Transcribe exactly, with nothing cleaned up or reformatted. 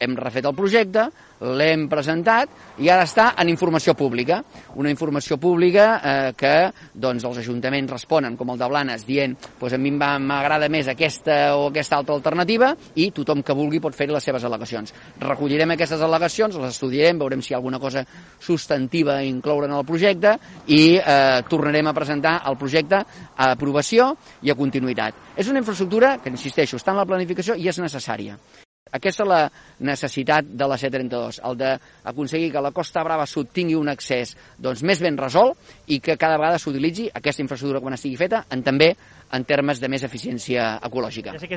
hem refet el projecte, l'hem presentat i ara està en informació pública. Una informació pública eh, que doncs, els ajuntaments responen, com el de Blanes, dient pues, a mi m'agrada més aquesta o aquesta altra alternativa i tothom que vulgui pot fer-hi les seves al·legacions. Recollirem aquestes al·legacions, les estudiarem, veurem si hi ha alguna cosa substantiva a incloure en el projecte i eh, tornarem a presentar el projecte a aprovació i a continuïtat. És una infraestructura que, insisteixo, està en la planificació i és necessària. Aquesta és la necessitat de la C trenta-dos, el d'aconseguir que la Costa Brava Sud tingui un accés doncs, més ben resolt i que cada vegada s'utilitzi aquesta infraestructura quan estigui feta en, també en termes de més eficiència ecològica.